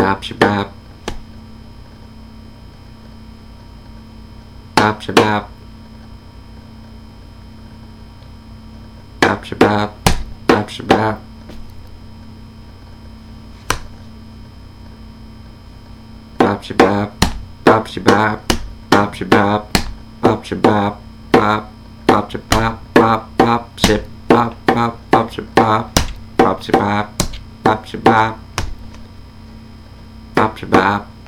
bop shabop, bop shabop, bop shabop, bop shabop, bop shabop, bop shabop, bop shabop, bop shabop, bop, bop shabop, bop, bop ship, bop, bop, bop shabop, bop shabop, bop shabop, bop shabop.